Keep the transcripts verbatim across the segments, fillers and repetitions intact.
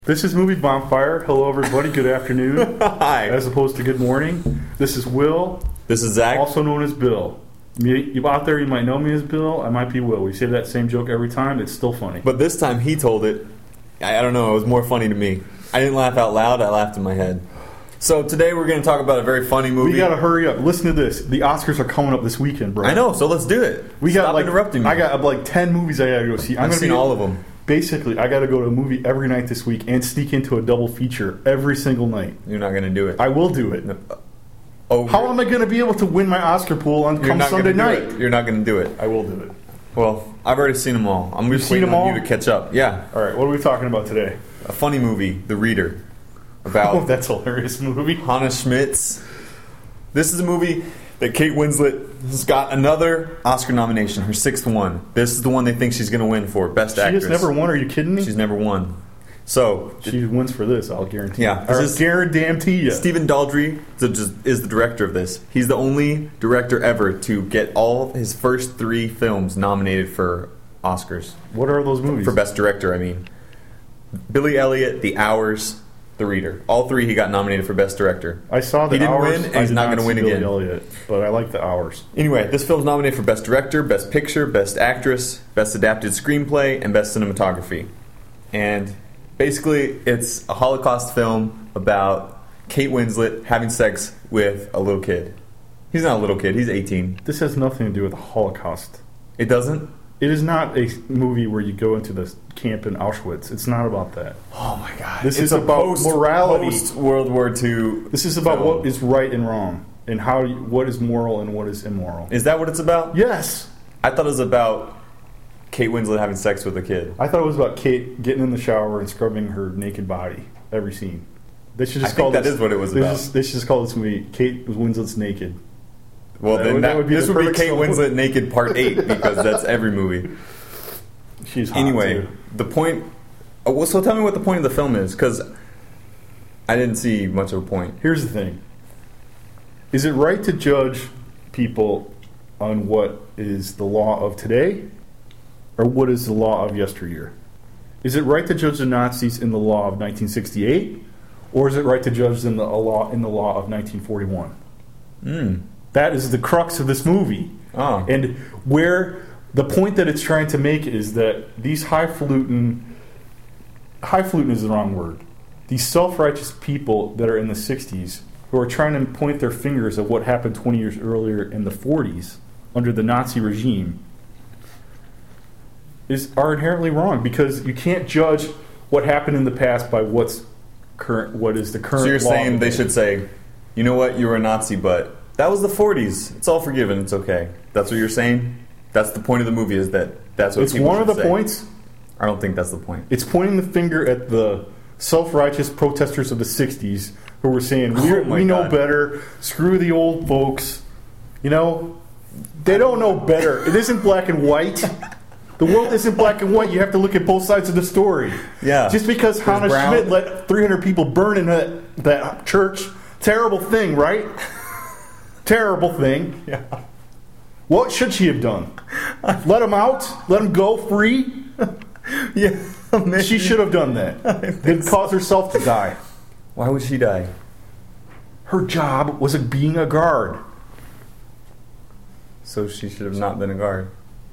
This is Movie Bonfire. Hello, everybody. Good afternoon. Hi. As opposed to good morning. This is Will. This is Zach. Also known as Bill. Me, you out there, you might know me as Bill. I might be Will. We say that same joke every time. It's still funny. But this time he told it. I, I don't know. It was more funny to me. I didn't laugh out loud. I laughed in my head. So today we're going to talk about a very funny movie. We got to hurry up. Listen to this. The Oscars are coming up this weekend, bro. I know. So let's do it. We Stop got like interrupting me. I got like ten movies I got to go see. I'm I've gonna seen be, all of them. Basically, I got to go to a movie every night this week and sneak into a double feature every single night. You're not going to do it. I will do it. No. Oh, How am I going to be able to win my Oscar pool on you're come not Sunday gonna do night? it. You're not going to do it. I will do it. Well, I've already seen them all. I'm just seen waiting them on all? you to catch up. Yeah. All right, what are we talking about today? A funny movie, The Reader, Oh, about that's a hilarious movie. Hannah Schmitz. This is a movie that Kate Winslet has got another Oscar nomination, her sixth one. This is the one they think she's going to win for Best She Actress. has never won. Are you kidding me? She's never won. So, She wins for this, I'll guarantee. Yeah, Or this is- guarantee you. Stephen Daldry is the director of this. He's the only director ever to get all his first three films nominated for Oscars. What are those movies? For Best Director, I mean. Billy Elliot, The Hours, The Reader. All three he got nominated for Best Director. I saw the He didn't Hours. win, and I he's did not gonna see win Billy again. Elliot, but I like the Hours. Anyway, this film's nominated for Best Director, Best Picture, Best Actress, Best Adapted Screenplay, and Best Cinematography. And basically, it's a Holocaust film about Kate Winslet having sex with a little kid. He's not a little kid, he's eighteen. This has nothing to do with the Holocaust. It doesn't? It is not a movie where you go into the camp in Auschwitz. It's not about that. Oh my god. This It's is a about post, morality. Post World War Two. This is about film. what is right and wrong, and how you, what is moral and what is immoral. Is that what it's about? Yes. I thought it was about Kate Winslet having sex with a kid. I thought it was about Kate getting in the shower and scrubbing her naked body every scene. They should just I call think that this, is what it was they about. Just, they should just call this movie Kate Winslet's Naked. Well, That then would- that that would be this the would be perfect Kate film. Winslet Naked Part eight because that's every movie. She's hot Anyway, too. the point... Oh, well, so tell me what the point of the film is, because I didn't see much of a point. Here's the thing. Is it right to judge people on what is the law of today or what is the law of yesteryear? Is it right to judge the Nazis in the law of nineteen sixty-eight or is it right to judge them in the law in the law of nineteen forty-one? Mm. That is the crux of this movie. Oh. And where the point that it's trying to make is that these highfalutin, highfalutin is the wrong word, these self-righteous people that are in the sixties who are trying to point their fingers at what happened twenty years earlier in the forties under the Nazi regime is are inherently wrong because you can't judge what happened in the past by what's current, what is the current So you're law saying they today. should say, you know what, you were a Nazi, but that was the forties. It's all forgiven. It's okay. That's what you're saying? That's the point of the movie, is that that's what It's people one of should the say. points. I don't think that's the point. It's pointing the finger at the self-righteous protesters of the sixties who were saying, we Oh my we know God. better, screw the old folks. You know, they don't know better. It isn't black and white. The world isn't black and white. You have to look at both sides of the story. Yeah. Just because There's Hannah brown. Schmidt let three hundred people burn in that, that church, terrible thing, right? Terrible thing. Yeah. What should she have done? Let them out? Let them go free? Yeah. maybe. She should have done that. Didn't cause herself to die. Why would she die? Her job was being a guard. So she should have not been a guard.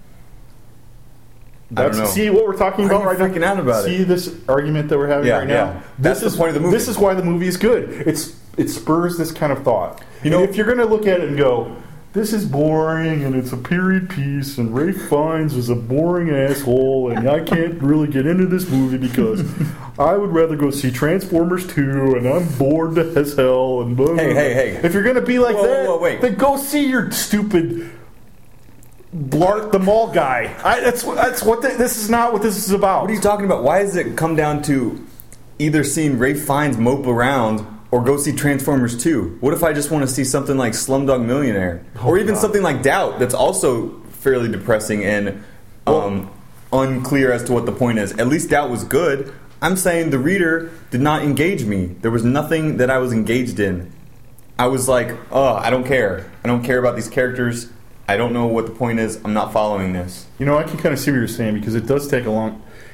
I That's, don't know. See what we're talking Why about are right you freaking now? out about it? See this argument that we're having Yeah, right yeah. now? That's this the is, point of the movie. This is why the movie is good. It's It spurs this kind of thought. You know, if you're going to look at it and go, this is boring and it's a period piece and Ralph Fiennes is a boring asshole and I can't really get into this movie because I would rather go see Transformers two and I'm bored as hell and blah, blah, Hey, blah. hey, hey. If you're going to be like Whoa, whoa, that, whoa, wait. then go see your stupid Blart the Mall guy. I, that's that's what the, this is not what this is about. What are you talking about? Why does it come down to either seeing Ralph Fiennes mope around or go see Transformers two? What if I just want to see something like Slumdog Millionaire? Oh, or even God. something like Doubt that's also fairly depressing and um, unclear as to what the point is. At least Doubt was good. I'm saying The Reader did not engage me. There was nothing that I was engaged in. I was like, oh, I don't care. I don't care about these characters. I don't know what the point is. I'm not following this. You know, I can kind of see what you're saying because it does take a long.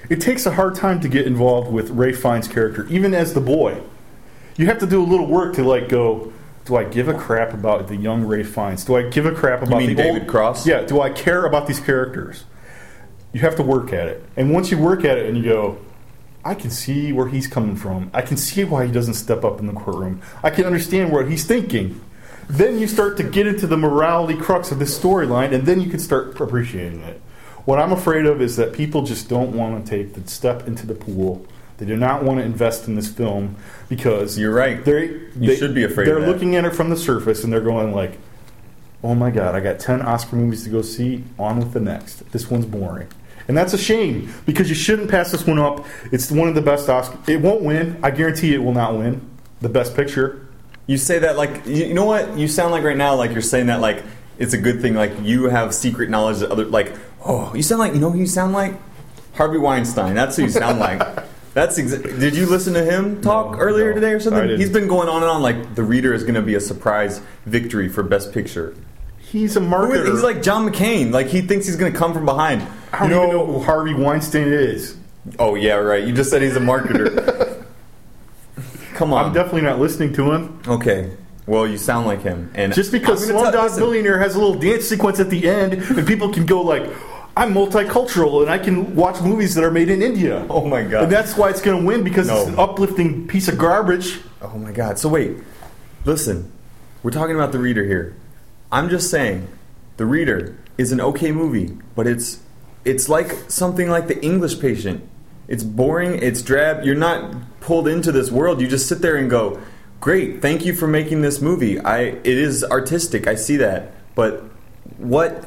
it takes a hard time to get involved with Ralph Fiennes' character, even as the boy. You have to do a little work to like go, do I give a crap about the young Ralph Fiennes? Do I give a crap about you mean the David old, Cross? Yeah, do I care about these characters? You have to work at it. And once you work at it and you go, I can see where he's coming from. I can see why he doesn't step up in the courtroom. I can understand what he's thinking. Then you start to get into the morality crux of this storyline, and then you can start appreciating it. What I'm afraid of is that people just don't want to take the step into the pool. They do not want to invest in this film because you're right. You they, should be afraid. They're of that. looking at it from the surface and they're going like, "Oh my God, I got ten Oscar movies to go see. On with the next. This one's boring." And that's a shame because you shouldn't pass this one up. It's one of the best Oscar. It won't win. I guarantee it will not win the Best Picture. You say that like you know what you sound like right now. Like you're saying that like it's a good thing. Like you have secret knowledge that other like oh you sound like you know who you sound like Harvey Weinstein. That's who you sound like. That's exa- Did you listen to him talk no, earlier no, today or something? I didn't. He's been going on and on like the Reader is going to be a surprise victory for Best Picture. He's a marketer. He's like John McCain. Like he thinks he's going to come from behind. I don't you know, even know who Harvey Weinstein is. Oh yeah, right. You just said he's a marketer. Come on. I'm definitely not listening to him. Okay. Well, you sound like him. And just because Slumdog Millionaire has a little dance sequence at the end, and people can go like, "I'm multicultural and I can watch movies that are made in India." Oh my God! And that's why it's going to win because no. it's an uplifting piece of garbage. Oh my God! So wait, listen, we're talking about The Reader here. I'm just saying, The Reader is an okay movie, but it's it's like something like The English Patient. It's boring. It's drab. You're not pulled into this world. You just sit there and go, "Great, thank you for making this movie. I it is artistic. I see that, but what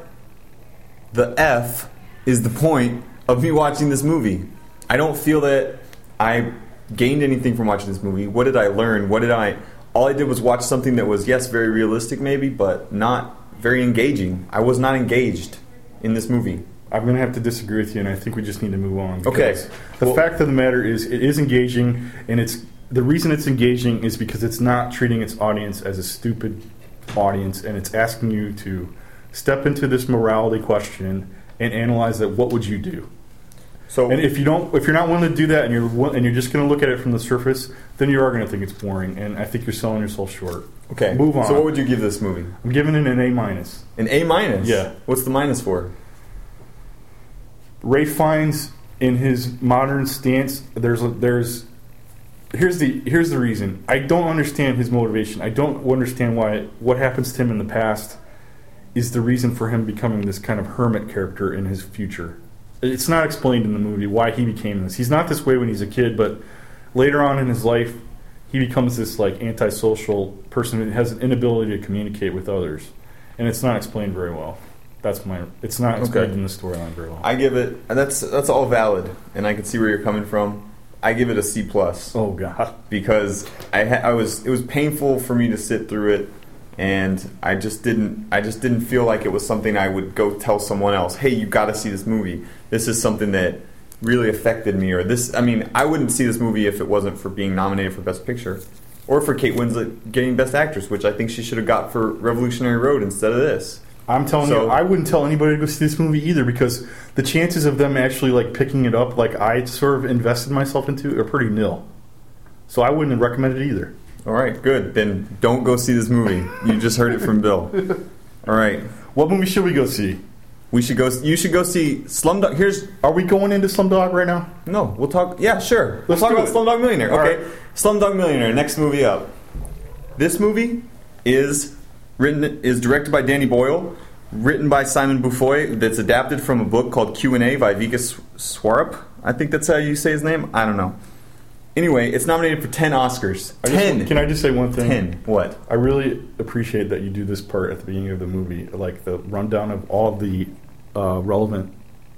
the F is the point of me watching this movie? I don't feel that I gained anything from watching this movie. What did I learn? What did I... All I did was watch something that was, yes, very realistic maybe, but not very engaging. I was not engaged in this movie. I'm going to have to disagree with you, and I think we just need to move on. Okay. The well, fact of the matter is it is engaging, and it's the reason it's engaging is because it's not treating its audience as a stupid audience, and it's asking you to step into this morality question and analyze that. What would you do? So, and if you don't, if you're not willing to do that, and you're and you're just going to look at it from the surface, then you are going to think it's boring, and I think you're selling yourself short. Okay, move on. So, what would you give this movie? I'm giving it an A minus. An A minus? Yeah. What's the minus for? Ralph Fiennes, in his modern stance, there's a, there's here's the here's the reason. I don't understand his motivation. I don't understand why what happens to him in the past is the reason for him becoming this kind of hermit character in his future. It's not explained in the movie why he became this. He's not this way when he's a kid, but later on in his life, he becomes this like antisocial person who has an inability to communicate with others, and it's not explained very well. That's my. It's not explained okay. in the storyline very well. I give it. That's that's all valid, and I can see where you're coming from. I give it a C plus. Oh God! Because I ha- I was it was painful for me to sit through it, and I just didn't I just didn't feel like it was something I would go tell someone else. Hey, you got to see this movie. This is something that really affected me. Or this. I mean, I wouldn't see this movie if it wasn't for being nominated for Best Picture, or for Kate Winslet getting Best Actress, which I think she should have got for Revolutionary Road instead of this. I'm telling so, you, I wouldn't tell anybody to go see this movie either because the chances of them actually like picking it up, like I sort of invested myself into, are pretty nil. So I wouldn't recommend it either. All right, good. Then don't go see this movie. You just heard it from Bill. All right. What movie should we go see? We should go. You should go see Slumdog. Here's. Are we going into Slumdog right now? No, we'll talk. Yeah, sure. Let's we'll talk do about it. Slumdog Millionaire. All Okay, right. Slumdog Millionaire. Next movie up. This movie is written is directed by Danny Boyle, written by Simon Beaufoy. That's adapted from a book called Q and A by Vikas Swarup. I think that's how you say his name. I don't know. Anyway, it's nominated for ten Oscars. I ten. Just, can I just say one thing? Ten. What? I really appreciate that you do this part at the beginning of the movie, like the rundown of all of the uh, relevant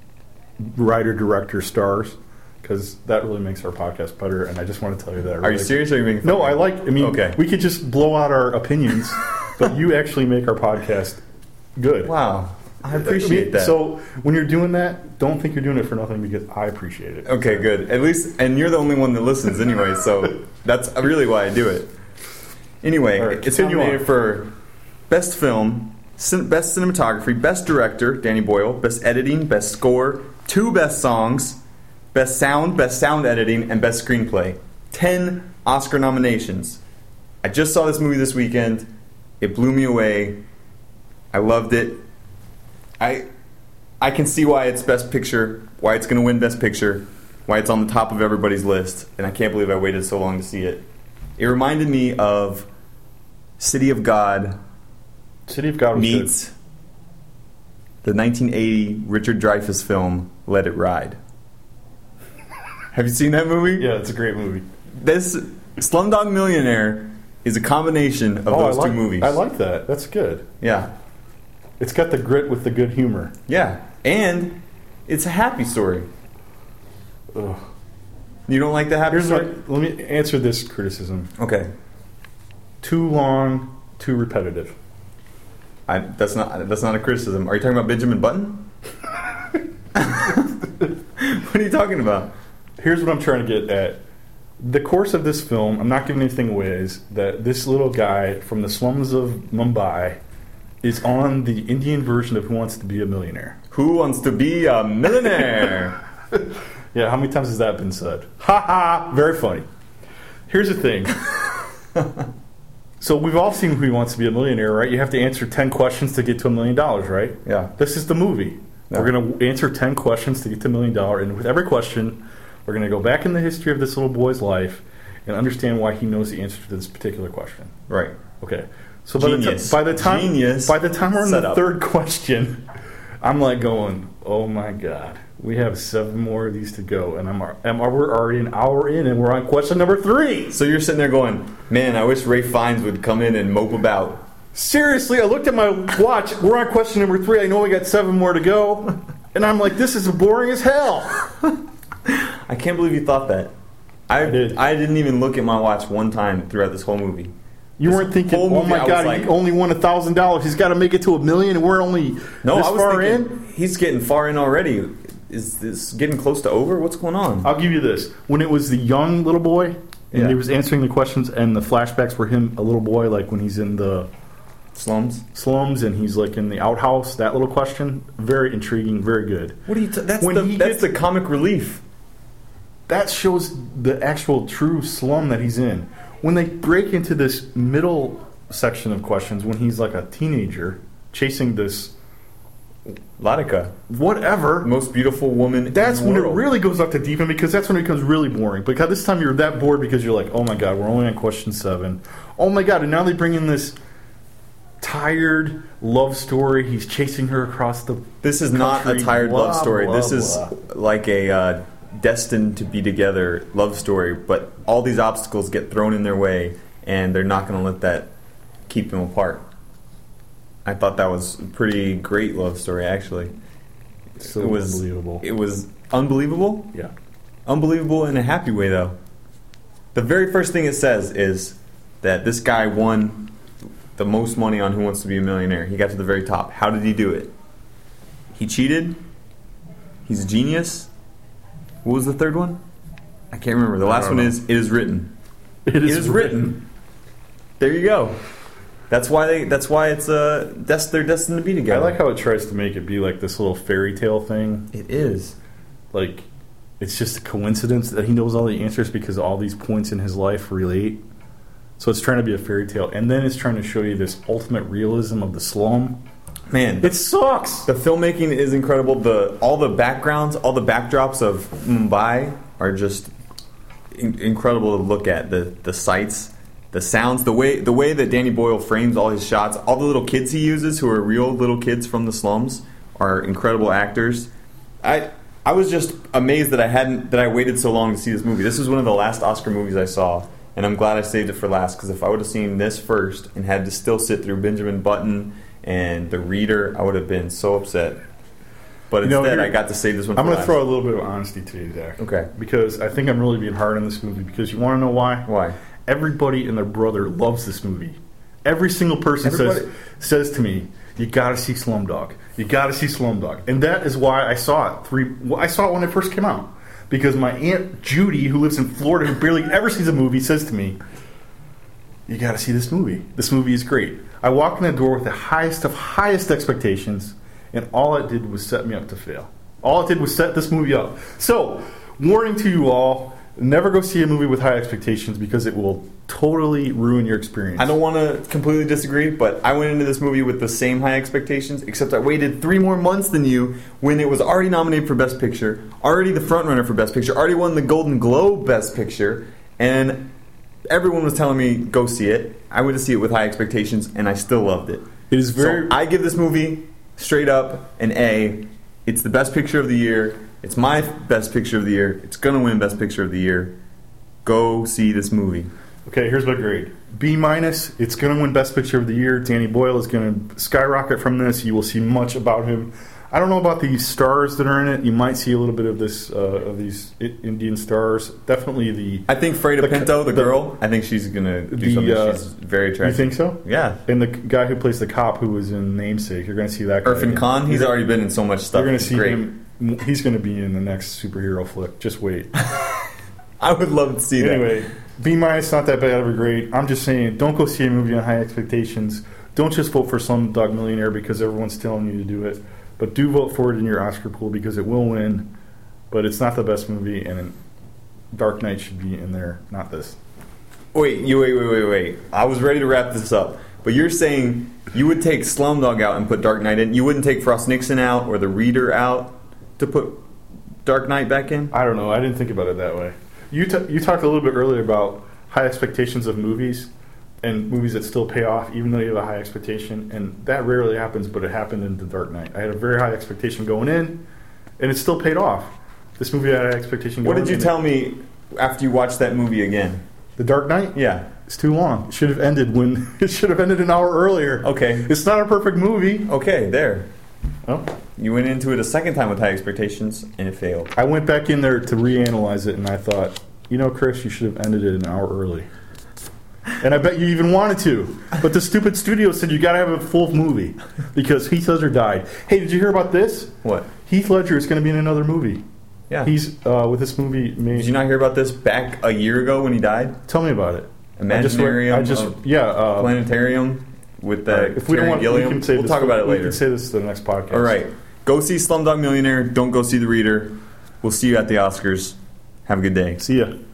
writer, director, stars, because that really makes our podcast better. And I just want to tell you that. I Are really you serious? Or are you making fun No, of me? I like. I mean, okay. We could just blow out our opinions, but you actually make our podcast good. Wow. I appreciate I mean, that. So when you're doing that, don't think you're doing it for nothing because I appreciate it. Okay, good. At least, and you're the only one that listens anyway, so that's really why I do it. Anyway, right, it's nominated on. for Best Film, cin- Best Cinematography, Best Director, Danny Boyle, Best Editing, Best Score, two Best Songs, Best Sound, Best Sound Editing, and Best Screenplay. Ten Oscar nominations. I just saw this movie this weekend. It blew me away. I loved it. I I can see why it's Best Picture, why it's going to win Best Picture, why it's on the top of everybody's list, and I can't believe I waited so long to see it. It reminded me of City of God. City of God was meets good. The nineteen eighty Richard Dreyfuss film Let It Ride. Have you seen that movie? Yeah, it's a great movie. This Slumdog Millionaire is a combination of oh, those I like, two movies. I like that. That's good. Yeah. It's got the grit with the good humor. Yeah. And it's a happy story. Ugh. You don't like the happy Here's story? what, let me answer this criticism. Okay. Too long, too repetitive. I, that's not that's not a criticism. Are you talking about Benjamin Button? What are you talking about? Here's what I'm trying to get at. The course of this film, I'm not giving anything away, is that this little guy from the slums of Mumbai is on the Indian version of Who Wants to Be a Millionaire. Who wants to be a millionaire? Yeah, how many times has that been said? Ha ha! Very funny. Here's the thing. So we've all seen Who Wants to Be a Millionaire, right? You have to answer ten questions to get to a million dollars, right? Yeah. This is the movie. Yeah. We're going to answer ten questions to get to a million dollars, and with every question, we're going to go back in the history of this little boy's life and understand why he knows the answer to this particular question. Right. Okay. So by the, Genius. t- by the time Genius by the time we're on the setup. third question, I'm like going, "Oh my god, we have seven more of these to go," and I'm, I'm we're already an hour in, and we're on question number three. So you're sitting there going, "Man, I wish Ralph Fiennes would come in and mope about." Seriously, I looked at my watch. We're on question number three. I know we got seven more to go, and I'm like, "This is boring as hell." I can't believe you thought that. I, I did. I didn't even look at my watch one time throughout this whole movie. You This weren't thinking, whole "Oh movie, my I god, was he like- only won a thousand dollars. He's got to make it to a million, and we're only No, this I was far thinking, in." he's getting far in already. Is this getting close to over? What's going on? I'll give you this: when it was the young little boy, and Yeah. he was answering the questions, and the flashbacks were him, a little boy, like when he's in the Slums? slums and he's like in the outhouse. That little question, very intriguing, very good. What are you? T- that's When the he that's gets- the comic relief. That shows the actual true slum that he's in. When they break into this middle section of questions, when he's like a teenager chasing this Latika, whatever, most beautiful woman. that's in the when world. it really goes up to deep end, because that's when it becomes really boring. Because this time you're that bored because you're like, "Oh my god, we're only on question seven. Oh my god!" And now they bring in this tired love story. He's chasing her across the. This is not a country, tired blah, love story. blah, this is blah. like a uh, destined to be together love story, but all these obstacles get thrown in their way, and they're not going to let that keep them apart. I thought that was a pretty great love story, actually. So it was unbelievable. It was unbelievable. Yeah. Unbelievable in a happy way, though. The very first thing it says is that this guy won the most money on Who Wants to Be a Millionaire. He got to the very top. How did he do it? He cheated. He's a genius. What was the third one? I can't remember. The last one know. is It Is Written. It It is written. There you go. That's why they. That's why it's uh. That's they're destined to be I together. like how it tries to make it be like this little fairy tale thing. it is. Like, it's just a coincidence that he knows all the answers because all these points in his life relate. So it's trying to be a fairy tale, and then it's trying to show you this ultimate realism of the slum. Man, It sucks. the filmmaking is incredible. The all the backgrounds, all the backdrops of Mumbai are just in, incredible to look at. The the sights, the sounds, the way the way that Danny Boyle frames all his shots, all the little kids he uses who are real little kids from the slums are incredible actors. I I was just amazed that I hadn't that I waited so long to see this movie. This was one of the last Oscar movies I saw, and I'm glad I saved it for last, because if I would have seen this first and had to still sit through Benjamin Button and The Reader, I would have been so upset. But You know, instead, here- I got to save this one. I'm for going to last. throw a little bit of honesty to you, Zach. Okay. Because I think I'm really being hard on this movie, because you want to know why? Why? Everybody and their brother loves this movie. Every single person says Everybody- says to me, "You got to see Slumdog. You got to see Slumdog." And that is why I saw it three. Well, I saw it when it first came out, because my aunt Judy, who lives in Florida, who barely ever sees a movie, says to me, "You got to see this movie. This movie is great." I walked in the door with the highest of highest expectations, and all it did was set me up to fail. All it did was set this movie up. So, warning to you all: never go see a movie with high expectations because it will totally ruin your experience. I don't want to completely disagree, but I went into this movie with the same high expectations, except I waited three more months than you when it was already nominated for Best Picture, already the frontrunner for Best Picture, already won the Golden Globe Best Picture, and everyone was telling me, go see it. I went to see it with high expectations, and I still loved it. It is very... So I give this movie, straight up, an A. It's the best picture of the year. It's my best picture of the year. It's going to win Best Picture of the year. Go see this movie. Okay, here's my grade. B minus. It's going to win Best Picture of the year. Danny Boyle is going to skyrocket from this. You will see much about him. I don't know about the stars that are in it. You might see a little bit of this uh, of these Indian stars. Definitely the. I think Freida the, Pinto, the, the girl. I think she's going to do the, something. Uh, she's very attractive. You think so? Yeah. And the guy who plays the cop who was in Namesake, you're going to see that guy. Irfan Khan. He's already been in so much stuff. You're going to see great. him. He's going to be in the next superhero flick. Just wait. I would love to see anyway, that. Anyway, B minus, not that bad of a grade. I'm just saying, don't go see a movie on high expectations. Don't just vote for Slumdog Millionaire because everyone's telling you to do it. But do vote for it in your Oscar pool because it will win. But it's not the best movie, and Dark Knight should be in there, not this. Wait, you wait, wait, wait, wait. I was ready to wrap this up. But you're saying you would take Slumdog out and put Dark Knight in? You wouldn't take Frost Nixon out or The Reader out to put Dark Knight back in? I don't know. I didn't think about it that way. You t- you talked a little bit earlier about high expectations of movies and movies that still pay off even though you have a high expectation, and that rarely happens, but it happened in The Dark Knight. I had a very high expectation going in, and it still paid off. This movie had an expectation going in. What did you tell me after you watched that movie again? The Dark Knight? Yeah. It's too long. It should have ended when it should have ended an hour earlier. Okay. It's not a perfect movie. Okay, there. Oh. You went into it a second time with high expectations, and it failed. I went back in there to reanalyze it, and I thought, you know, Chris, you should have ended it an hour early. And I bet you even wanted to. But the stupid studio said you got to have a full movie because Heath Ledger died. Hey, did you hear about this? What? Heath Ledger is going to be in another movie. Yeah. He's uh, with this movie. Made, did you not hear about this back a year ago when he died? Tell me about it. Imaginarium. I just, I just yeah. Uh, Planetarium with the right, if we Terry don't want, Gilliam. We can say we'll this, talk about it we later. We can say this to the next podcast. All right. Go see Slumdog Millionaire. Don't go see The Reader. We'll see you at the Oscars. Have a good day. See ya.